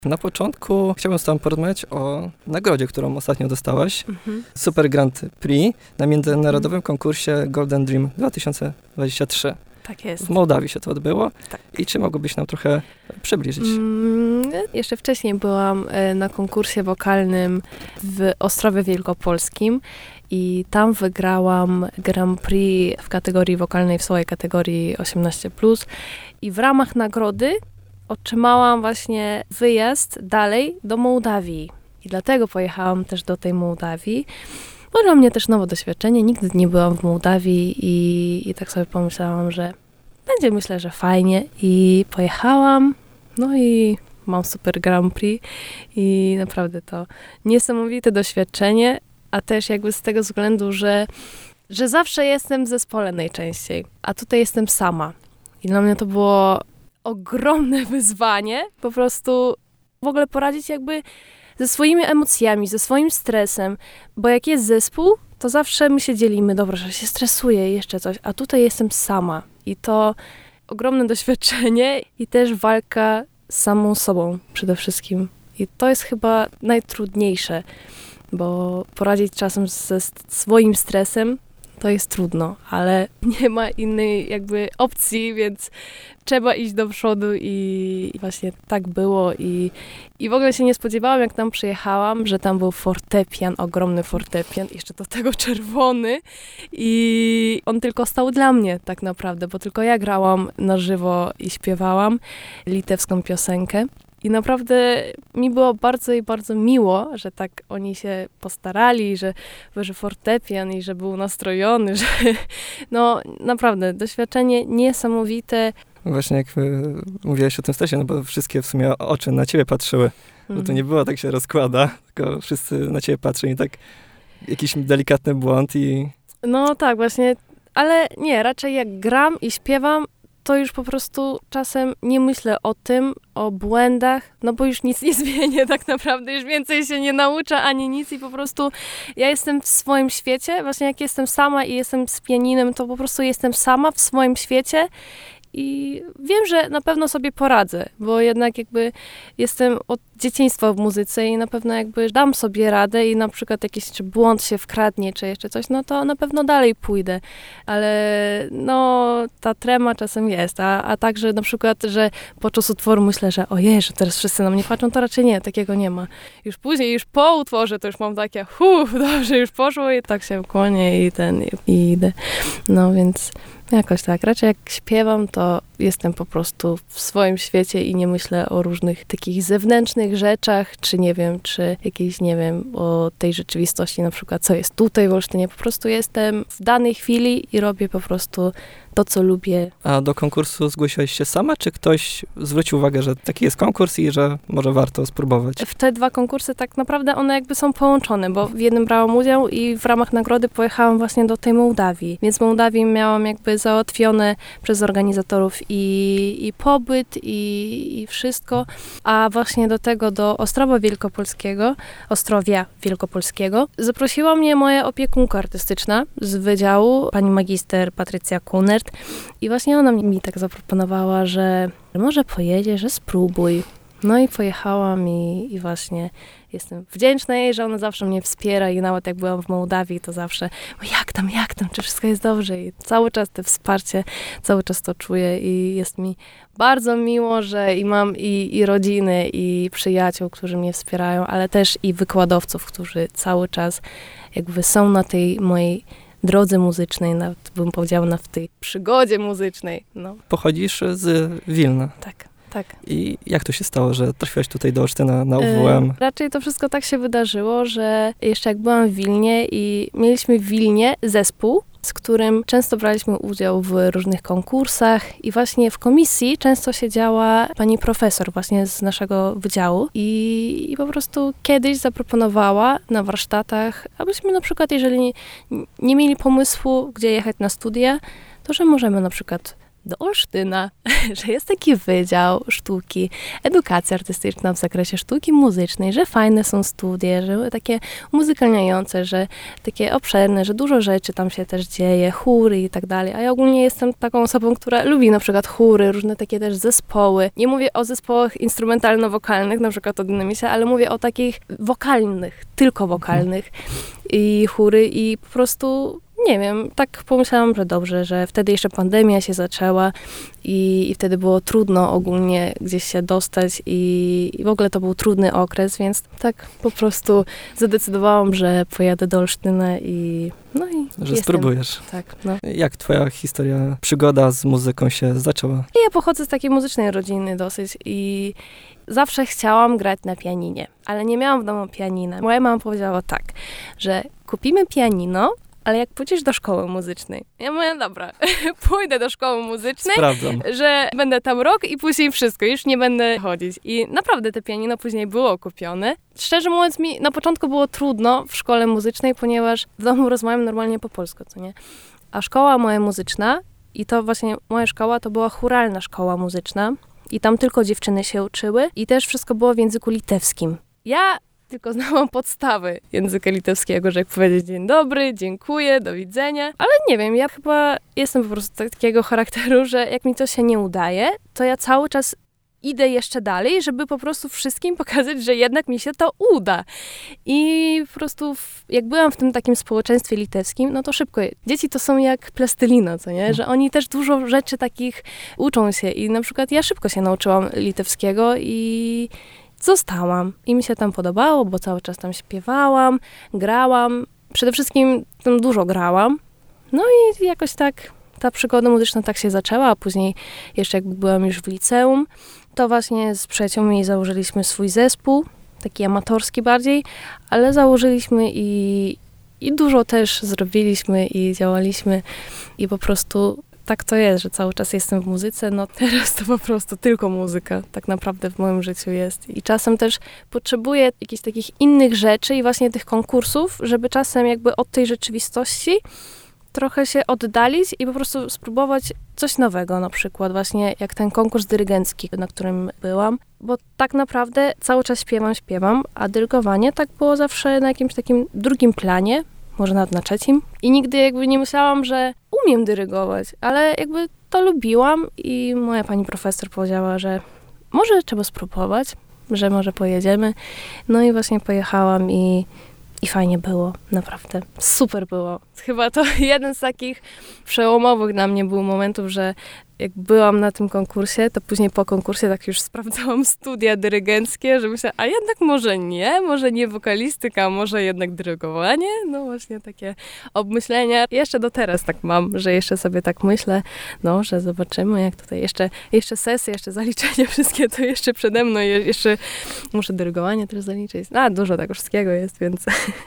Na początku chciałbym z tobą porozmawiać o nagrodzie, którą ostatnio dostałaś. Super Grand Prix na międzynarodowym konkursie Golden Dream 2023. Tak jest. W Mołdawii się to odbyło. Tak. I czy mogłabyś nam trochę przybliżyć? Jeszcze wcześniej byłam na konkursie wokalnym w Ostrowie Wielkopolskim i tam wygrałam Grand Prix w kategorii wokalnej, w swojej kategorii 18+. I w ramach nagrody otrzymałam właśnie wyjazd dalej do Mołdawii. I dlatego pojechałam też do tej Mołdawii. Bo dla mnie też nowe doświadczenie. Nigdy nie byłam w Mołdawii i tak sobie pomyślałam, że będzie, myślę, że fajnie. I pojechałam, no i mam Super Grand Prix i naprawdę to niesamowite doświadczenie, a też jakby z tego względu, że zawsze jestem w zespole najczęściej, a tutaj jestem sama. I dla mnie to było ogromne wyzwanie, po prostu w ogóle poradzić jakby ze swoimi emocjami, ze swoim stresem, bo jak jest zespół, to zawsze my się dzielimy, dobra, że się stresuję, jeszcze coś, a tutaj jestem sama i to ogromne doświadczenie i też walka z samą sobą przede wszystkim. I to jest chyba najtrudniejsze, bo poradzić czasem ze swoim stresem to jest trudno, ale nie ma innej jakby opcji, więc trzeba iść do przodu i właśnie tak było i w ogóle się nie spodziewałam, jak tam przyjechałam, że tam był fortepian, ogromny fortepian, jeszcze do tego czerwony i on tylko stał dla mnie tak naprawdę, bo tylko ja grałam na żywo i śpiewałam litewską piosenkę. I naprawdę mi było bardzo i bardzo miło, że tak oni się postarali, że fortepian i że był nastrojony, że no naprawdę doświadczenie niesamowite. Właśnie jak mówiłaś o tym stresie, no bo wszystkie w sumie oczy na ciebie patrzyły. Bo to nie było tak się rozkłada, tylko wszyscy na ciebie patrzą i tak jakiś delikatny błąd i... No tak, właśnie, ale nie, raczej jak gram i śpiewam, to już po prostu czasem nie myślę o tym, o błędach, no bo już nic nie zmienię tak naprawdę, już więcej się nie nauczę ani nic i po prostu ja jestem w swoim świecie, właśnie jak jestem sama i jestem z pianinem, to po prostu jestem sama w swoim świecie i wiem, że na pewno sobie poradzę, bo jednak jakby jestem od dzieciństwa w muzyce i na pewno jakby dam sobie radę i na przykład jakiś czy błąd się wkradnie, czy jeszcze coś, no to na pewno dalej pójdę, ale no ta trema czasem jest, a także na przykład, że podczas utworu myślę, że ojej, że teraz wszyscy na mnie patrzą, to raczej nie, takiego nie ma. Już później, już po utworze to już mam takie, dobrze, już poszło i tak się kłonię i idę. No więc... Jakoś tak. Raczej jak śpiewam, to jestem po prostu w swoim świecie i nie myślę o różnych takich zewnętrznych rzeczach, czy nie wiem, czy jakiejś, nie wiem, o tej rzeczywistości, na przykład co jest tutaj w Olsztynie. Po prostu jestem w danej chwili i robię po prostu to, co lubię. A do konkursu zgłosiłaś się sama, czy ktoś zwrócił uwagę, że taki jest konkurs i że może warto spróbować? W te dwa konkursy tak naprawdę one jakby są połączone, bo w jednym brałam udział i w ramach nagrody pojechałam właśnie do tej Mołdawii. Więc w Mołdawii miałam jakby załatwione przez organizatorów i pobyt i wszystko, a właśnie do tego, do Ostrowia Wielkopolskiego zaprosiła mnie moja opiekunka artystyczna z wydziału, pani magister Patrycja Kunert i właśnie ona mi tak zaproponowała, że może pojedzie, że spróbuj. No i pojechałam i właśnie jestem wdzięczna jej, że ona zawsze mnie wspiera i nawet jak byłam w Mołdawii, to zawsze jak tam, czy wszystko jest dobrze i cały czas to wsparcie, cały czas to czuję i jest mi bardzo miło, że i mam i rodziny, i przyjaciół, którzy mnie wspierają, ale też i wykładowców, którzy cały czas jakby są na tej mojej drodze muzycznej, nawet bym powiedziała w tej przygodzie muzycznej. No. Pochodzisz z Wilna. Tak. I jak to się stało, że trafiłaś tutaj do Olsztyna na UWM? Raczej to wszystko tak się wydarzyło, że jeszcze jak byłam w Wilnie i mieliśmy w Wilnie zespół, z którym często braliśmy udział w różnych konkursach i właśnie w komisji często siedziała pani profesor właśnie z naszego wydziału i po prostu kiedyś zaproponowała na warsztatach, abyśmy na przykład, jeżeli nie mieli pomysłu, gdzie jechać na studia, to że możemy na przykład do Olsztyna, że jest taki wydział sztuki, edukacja artystyczna w zakresie sztuki muzycznej, że fajne są studia, że takie umuzykalniające, że takie obszerne, że dużo rzeczy tam się też dzieje, chóry i tak dalej. A ja ogólnie jestem taką osobą, która lubi na przykład chóry, różne takie też zespoły. Nie mówię o zespołach instrumentalno-wokalnych, na przykład o Dynamicie, ale mówię o takich wokalnych, tylko wokalnych i chóry i po prostu nie wiem, tak pomyślałam, że dobrze, że wtedy jeszcze pandemia się zaczęła i wtedy było trudno ogólnie gdzieś się dostać i w ogóle to był trudny okres, więc tak po prostu zadecydowałam, że pojadę do Olsztyna i że spróbujesz. Tak, Jak twoja historia, przygoda z muzyką się zaczęła? Ja pochodzę z takiej muzycznej rodziny dosyć i zawsze chciałam grać na pianinie, ale nie miałam w domu pianina. Moja mama powiedziała tak, że kupimy pianino, ale jak pójdziesz do szkoły muzycznej. Ja mówię, dobra, pójdę do szkoły muzycznej, sprawdzam, że będę tam rok i później wszystko, już nie będę chodzić. I naprawdę te pianino później było kupione. Szczerze mówiąc, mi na początku było trudno w szkole muzycznej, ponieważ w domu rozmawiam normalnie po polsku, co nie? A szkoła moja muzyczna, i to właśnie moja szkoła, to była chóralna szkoła muzyczna i tam tylko dziewczyny się uczyły i też wszystko było w języku litewskim. Ja tylko znałam podstawy języka litewskiego, że jak powiedzieć dzień dobry, dziękuję, do widzenia. Ale nie wiem, ja chyba jestem po prostu takiego charakteru, że jak mi to się nie udaje, to ja cały czas idę jeszcze dalej, żeby po prostu wszystkim pokazać, że jednak mi się to uda. I po prostu jak byłam w tym takim społeczeństwie litewskim, no to szybko. Dzieci to są jak plastelina, co nie? Że oni też dużo rzeczy takich uczą się i na przykład ja szybko się nauczyłam litewskiego i zostałam. I mi się tam podobało, bo cały czas tam śpiewałam, grałam. Przede wszystkim tam dużo grałam. No i jakoś tak ta przygoda muzyczna tak się zaczęła, a później jeszcze jak byłam już w liceum, to właśnie z przyjaciółmi założyliśmy swój zespół, taki amatorski bardziej, ale założyliśmy i dużo też zrobiliśmy i działaliśmy i po prostu tak to jest, że cały czas jestem w muzyce, no teraz to po prostu tylko muzyka tak naprawdę w moim życiu jest. I czasem też potrzebuję jakichś takich innych rzeczy i właśnie tych konkursów, żeby czasem jakby od tej rzeczywistości trochę się oddalić i po prostu spróbować coś nowego, na przykład właśnie jak ten konkurs dyrygencki, na którym byłam, bo tak naprawdę cały czas śpiewam, a dyrygowanie tak było zawsze na jakimś takim drugim planie, może nawet na trzecim. I nigdy jakby nie myślałam, że umiem dyrygować, ale jakby to lubiłam i moja pani profesor powiedziała, że może trzeba spróbować, że może pojedziemy. No i właśnie pojechałam i fajnie było, naprawdę. Super było. Chyba to jeden z takich przełomowych dla mnie był momentów, że jak byłam na tym konkursie, to później po konkursie tak już sprawdzałam studia dyrygenckie, że myślałam, a jednak może nie wokalistyka, może jednak dyrygowanie. No właśnie takie obmyślenia. Jeszcze do teraz tak mam, że jeszcze sobie tak myślę, no, że zobaczymy, jak tutaj jeszcze sesje, jeszcze zaliczenie, wszystkie to jeszcze przede mną, jeszcze muszę dyrygowanie też zaliczyć. Dużo tego wszystkiego jest, więc...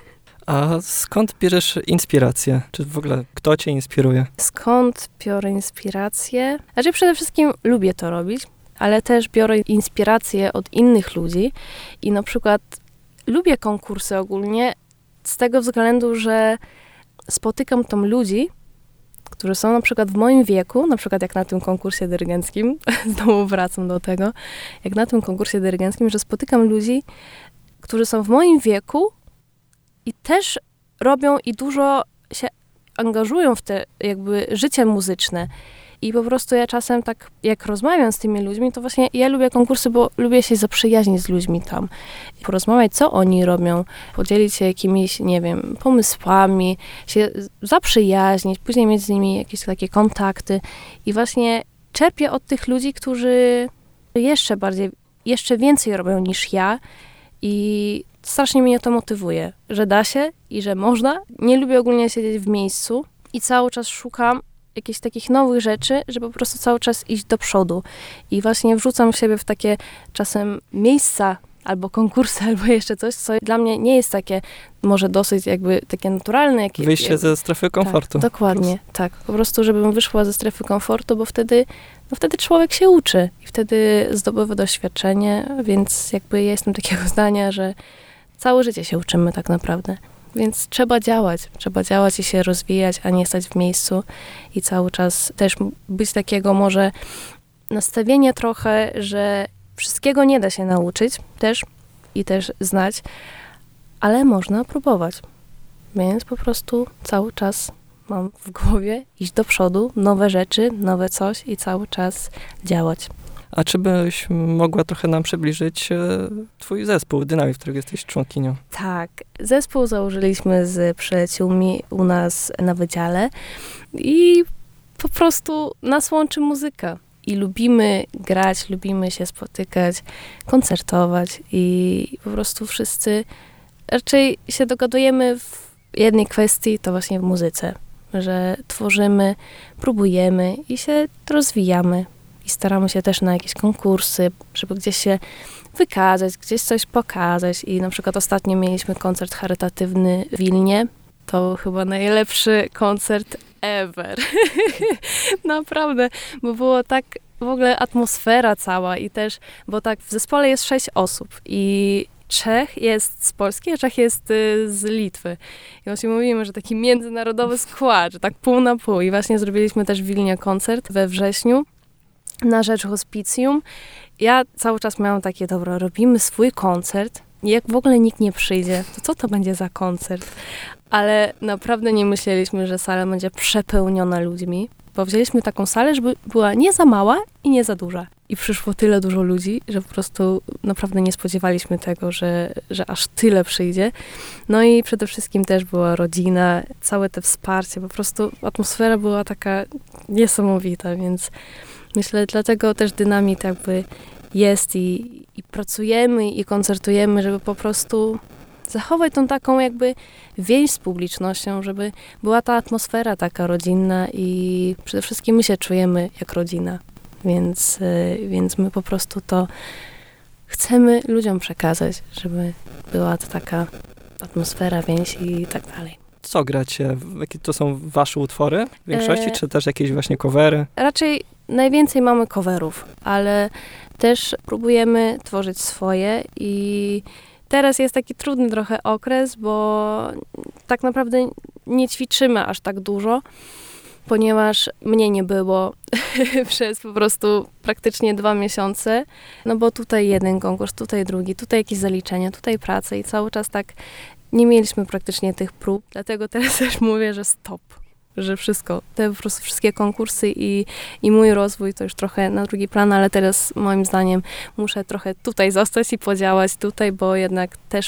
A skąd bierzesz inspirację? Czy w ogóle kto cię inspiruje? Skąd biorę inspirację? Znaczy przede wszystkim lubię to robić, ale też biorę inspirację od innych ludzi i na przykład lubię konkursy ogólnie z tego względu, że spotykam tam ludzi, którzy są na przykład w moim wieku, na przykład jak na tym konkursie dyrygenckim, znowu wracam do tego, jak na tym konkursie dyrygenckim, że spotykam ludzi, którzy są w moim wieku, i też robią i dużo się angażują w te jakby życie muzyczne. I po prostu ja czasem tak, jak rozmawiam z tymi ludźmi, to właśnie ja lubię konkursy, bo lubię się zaprzyjaźnić z ludźmi tam. Porozmawiać, co oni robią, podzielić się jakimiś, nie wiem, pomysłami, się zaprzyjaźnić, później mieć z nimi jakieś takie kontakty. I właśnie czerpię od tych ludzi, którzy jeszcze więcej robią niż ja i strasznie mnie to motywuje, że da się i że można. Nie lubię ogólnie siedzieć w miejscu i cały czas szukam jakichś takich nowych rzeczy, żeby po prostu cały czas iść do przodu. I właśnie wrzucam siebie w takie czasem miejsca, albo konkursy, albo jeszcze coś, co dla mnie nie jest takie, może dosyć jakby takie naturalne. Wyjście ze strefy komfortu. Tak, dokładnie, tak. Po prostu, żebym wyszła ze strefy komfortu, bo wtedy człowiek się uczy i wtedy zdobywa doświadczenie, więc jakby ja jestem takiego zdania, że całe życie się uczymy tak naprawdę. Więc trzeba działać i się rozwijać, a nie stać w miejscu i cały czas też być takiego może nastawienia trochę, że wszystkiego nie da się nauczyć też i też znać, ale można próbować. Więc po prostu cały czas mam w głowie iść do przodu, nowe rzeczy, nowe coś i cały czas działać. A czy byś mogła trochę nam przybliżyć twój zespół, Dynamit, którego jesteś członkinią? Tak, zespół założyliśmy z przyjaciółmi u nas na wydziale i po prostu nas łączy muzyka. I lubimy grać, lubimy się spotykać, koncertować i po prostu wszyscy raczej się dogadujemy w jednej kwestii, to właśnie w muzyce, że tworzymy, próbujemy i się rozwijamy. I staramy się też na jakieś konkursy, żeby gdzieś się wykazać, gdzieś coś pokazać. I na przykład ostatnio mieliśmy koncert charytatywny w Wilnie. To chyba najlepszy koncert ever. Naprawdę, bo było tak w ogóle atmosfera cała i też, bo tak w zespole jest 6 osób i 3 jest z Polski, a 3 jest z Litwy. I właśnie mówimy, że taki międzynarodowy skład, że tak pół na pół. I właśnie zrobiliśmy też w Wilnie koncert we wrześniu na rzecz hospicjum. Ja cały czas miałam takie, dobra, robimy swój koncert i jak w ogóle nikt nie przyjdzie, to co to będzie za koncert? Ale naprawdę nie myśleliśmy, że sala będzie przepełniona ludźmi, bo wzięliśmy taką salę, żeby była nie za mała i nie za duża. I przyszło tyle dużo ludzi, że po prostu naprawdę nie spodziewaliśmy tego, że aż tyle przyjdzie. No i przede wszystkim też była rodzina, całe te wsparcie, po prostu atmosfera była taka niesamowita, więc myślę, dlatego też Dynamit jakby jest i pracujemy i koncertujemy, żeby po prostu zachować tą taką jakby więź z publicznością, żeby była ta atmosfera taka rodzinna i przede wszystkim my się czujemy jak rodzina. Więc my po prostu to chcemy ludziom przekazać, żeby była to taka atmosfera, więź i tak dalej. Co gracie? Jakie to są wasze utwory w większości, czy też jakieś właśnie covery? Raczej najwięcej mamy coverów, ale też próbujemy tworzyć swoje i teraz jest taki trudny trochę okres, bo tak naprawdę nie ćwiczymy aż tak dużo, ponieważ mnie nie było przez po prostu praktycznie 2 miesiące, no bo tutaj jeden konkurs, tutaj drugi, tutaj jakieś zaliczenia, tutaj praca i cały czas tak nie mieliśmy praktycznie tych prób, dlatego teraz też mówię, że stop, że wszystko, te po prostu wszystkie konkursy i mój rozwój to już trochę na drugi plan, ale teraz moim zdaniem muszę trochę tutaj zostać i podziałać tutaj, bo jednak też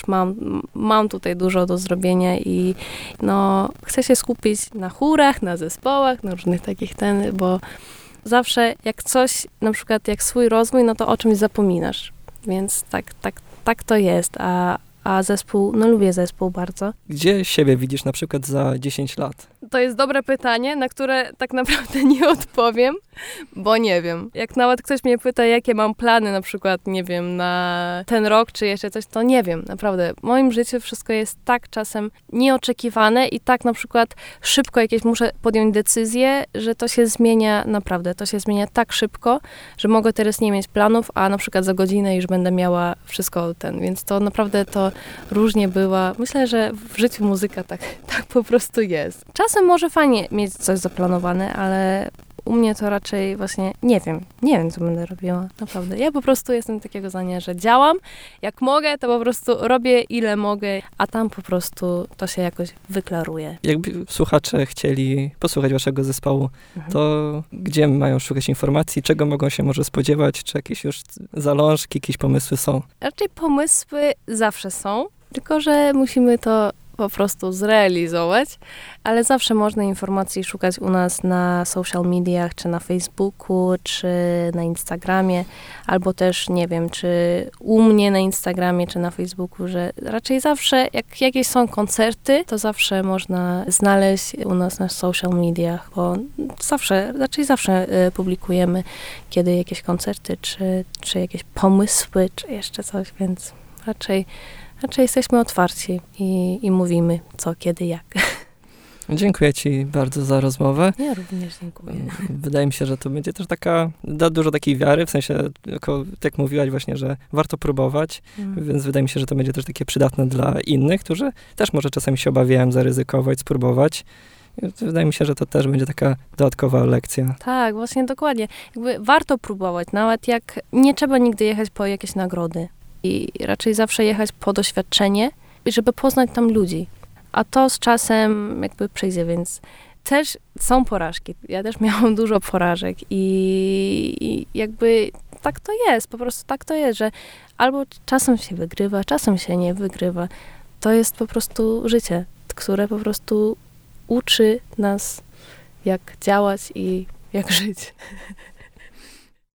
mam tutaj dużo do zrobienia i no chcę się skupić na chórach, na zespołach, na różnych takich bo zawsze jak coś, na przykład jak swój rozwój, no to o czymś zapominasz, więc tak to jest, a zespół, no lubię zespół bardzo. Gdzie siebie widzisz na przykład za 10 lat? To jest dobre pytanie, na które tak naprawdę nie odpowiem, bo nie wiem. Jak nawet ktoś mnie pyta, jakie mam plany na przykład, nie wiem, na ten rok, czy jeszcze coś, to nie wiem, naprawdę. W moim życiu wszystko jest tak czasem nieoczekiwane i tak na przykład szybko jakieś muszę podjąć decyzję, że to się zmienia naprawdę. To się zmienia tak szybko, że mogę teraz nie mieć planów, a na przykład za godzinę już będę miała wszystko więc to naprawdę to różnie bywa. Myślę, że w życiu muzyka tak po prostu jest. Czasem może fajnie mieć coś zaplanowane, ale u mnie to raczej właśnie nie wiem, co będę robiła, naprawdę. Ja po prostu jestem takiego zdania, że działam, jak mogę, to po prostu robię ile mogę, a tam po prostu to się jakoś wyklaruje. Jakby słuchacze chcieli posłuchać waszego zespołu, to gdzie mają szukać informacji, czego mogą się może spodziewać, czy jakieś już zalążki, jakieś pomysły są? Raczej pomysły zawsze są, tylko że musimy to po prostu zrealizować, ale zawsze można informacji szukać u nas na social mediach, czy na Facebooku, czy na Instagramie, albo też, nie wiem, czy u mnie na Instagramie, czy na Facebooku, że raczej zawsze, jak jakieś są koncerty, to zawsze można znaleźć u nas na social mediach, bo raczej zawsze publikujemy, kiedy jakieś koncerty, czy jakieś pomysły, czy jeszcze coś, więc raczej jesteśmy otwarci i mówimy co, kiedy, jak. Dziękuję ci bardzo za rozmowę. Ja również dziękuję. Wydaje mi się, że to będzie też da dużo takiej wiary, w sensie, jak mówiłaś właśnie, że warto próbować, więc wydaje mi się, że to będzie też takie przydatne dla innych, którzy też może czasami się obawiają zaryzykować, spróbować. Wydaje mi się, że to też będzie taka dodatkowa lekcja. Tak, właśnie dokładnie. Jakby warto próbować, nawet jak nie trzeba nigdy jechać po jakieś nagrody. I raczej zawsze jechać po doświadczenie, żeby poznać tam ludzi. A to z czasem jakby przyjdzie, więc też są porażki. Ja też miałam dużo porażek i jakby tak to jest, po prostu tak to jest, że albo czasem się wygrywa, czasem się nie wygrywa. To jest po prostu życie, które po prostu uczy nas, jak działać i jak żyć.